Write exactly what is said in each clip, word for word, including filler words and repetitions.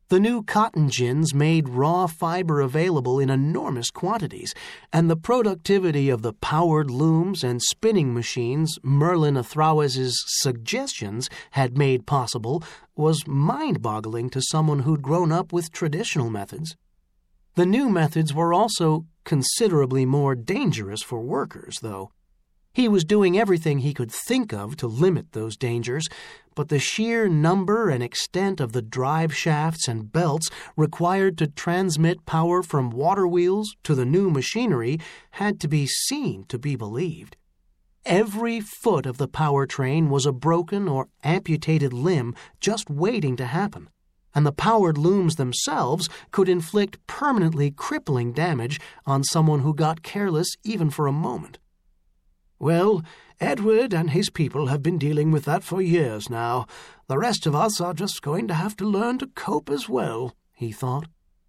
The new cotton gins made raw fiber available in enormous quantities, and the productivity of the powered looms and spinning machines Merlin Athrawes' suggestions had made possible was mind-boggling to someone who'd grown up with traditional methods. The new methods were also considerably more dangerous for workers, though. He was doing everything he could think of to limit those dangers, but the sheer number and extent of the drive shafts and belts required to transmit power from water wheels to the new machinery had to be seen to be believed. Every foot of the power train was a broken or amputated limb just waiting to happen, and the powered looms themselves could inflict permanently crippling damage on someone who got careless even for a moment. "Well, Edward and his people have been dealing with that for years now. The rest of us are just going to have to learn to cope as well," he thought.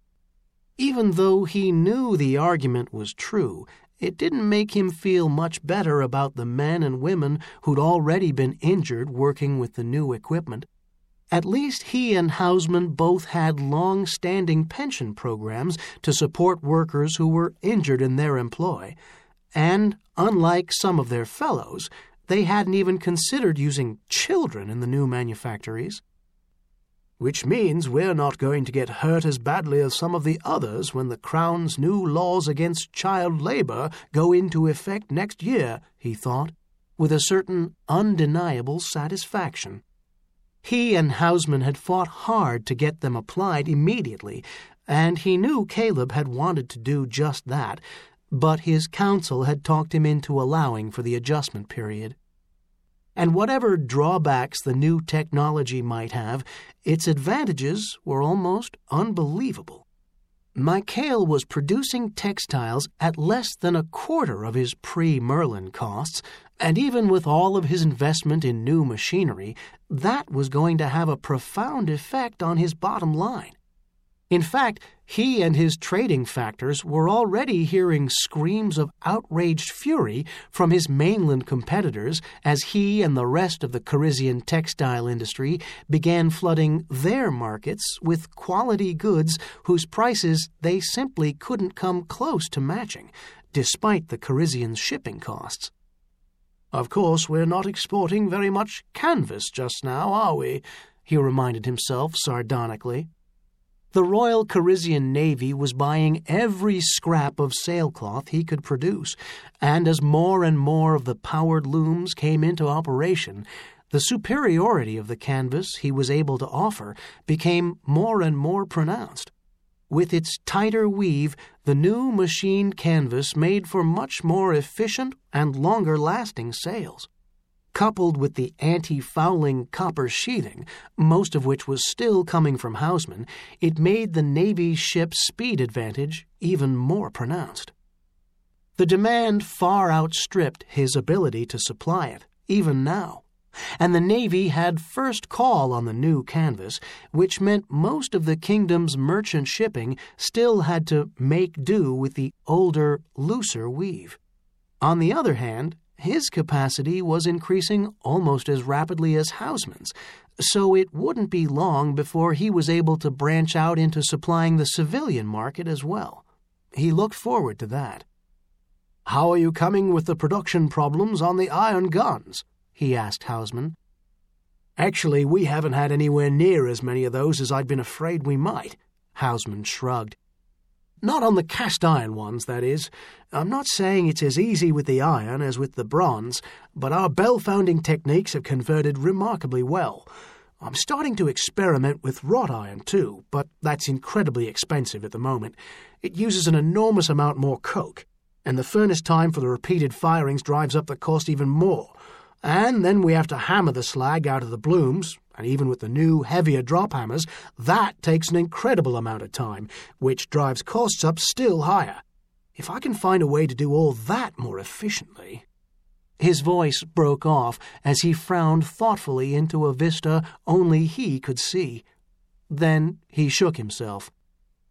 Even though he knew the argument was true, it didn't make him feel much better about the men and women who'd already been injured working with the new equipment. At least he and Hausman both had long-standing pension programs to support workers who were injured in their employ. And, unlike some of their fellows, they hadn't even considered using children in the new manufactories. "Which means we're not going to get hurt as badly as some of the others when the Crown's new laws against child labor go into effect next year," he thought, with a certain undeniable satisfaction. He and Hausman had fought hard to get them applied immediately, and he knew Caleb had wanted to do just that, but his counsel had talked him into allowing for the adjustment period. And whatever drawbacks the new technology might have, its advantages were almost unbelievable. Michael was producing textiles at less than a quarter of his pre-Merlin costs, and even with all of his investment in new machinery, that was going to have a profound effect on his bottom line. In fact, he and his trading factors were already hearing screams of outraged fury from his mainland competitors as he and the rest of the Parisian textile industry began flooding their markets with quality goods whose prices they simply couldn't come close to matching, despite the Parisian shipping costs. "Of course, we're not exporting very much canvas just now, are we?" he reminded himself sardonically. The Royal Parisian Navy was buying every scrap of sailcloth he could produce, and as more and more of the powered looms came into operation, the superiority of the canvas he was able to offer became more and more pronounced. With its tighter weave, the new machined canvas made for much more efficient and longer-lasting sails. Coupled with the anti-fouling copper sheathing, most of which was still coming from Hausman, it made the Navy's ship's speed advantage even more pronounced. The demand far outstripped his ability to supply it, even now, and the Navy had first call on the new canvas, which meant most of the kingdom's merchant shipping still had to make do with the older, looser weave. On the other hand, his capacity was increasing almost as rapidly as Hausman's, so it wouldn't be long before he was able to branch out into supplying the civilian market as well. He looked forward to that. "How are you coming with the production problems on the iron guns?" he asked Hausman. "Actually, we haven't had anywhere near as many of those as I'd been afraid we might," Hausman shrugged. "Not on the cast-iron ones, that is. I'm not saying it's as easy with the iron as with the bronze, but our bell-founding techniques have converted remarkably well. I'm starting to experiment with wrought iron, too, but that's incredibly expensive at the moment. It uses an enormous amount more coke, and the furnace time for the repeated firings drives up the cost even more. And then we have to hammer the slag out of the blooms, and even with the new, heavier drop hammers, that takes an incredible amount of time, which drives costs up still higher. If I can find a way to do all that more efficiently—" His voice broke off as he frowned thoughtfully into a vista only he could see. Then he shook himself.